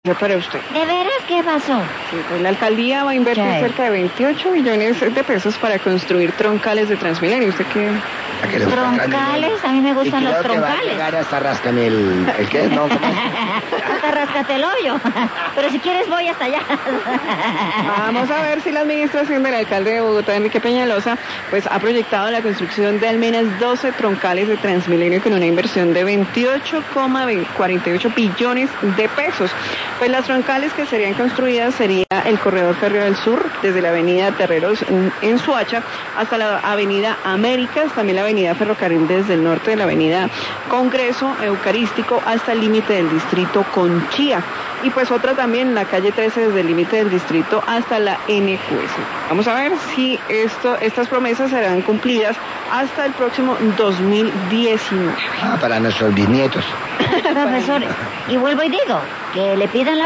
para usted. ¿De veras qué pasó? Sí, pues la alcaldía va a invertir ¿Qué? cerca de 28 millones de pesos para construir troncales de Transmilenio. ¿Usted qué? ¿A qué le gusta Troncales, a mí me gustan los y creo que va a troncales. llegar hasta rascame el qué, no, ¿cómo es? Hasta ráscate el hoyo. Pero si quieres voy hasta allá. Vamos a ver si la administración del alcalde de Bogotá, Enrique Peñalosa, pues ha proyectado la construcción de al menos 12 troncales de Transmilenio con una inversión de 28,48 billones de pesos. Pues las troncales que serían construidas sería el corredor férreo del sur, desde la avenida Terreros en Soacha hasta la avenida Américas, también la avenida Ferrocarril desde el norte de la avenida Congreso Eucarístico hasta el límite del distrito con Chía. Y pues otra también, la calle 13 desde el límite del distrito hasta la NQS. Vamos a ver si estas promesas serán cumplidas hasta el próximo 2019. Para nuestros bisnietos. Profesor, y vuelvo y digo, que le pidan la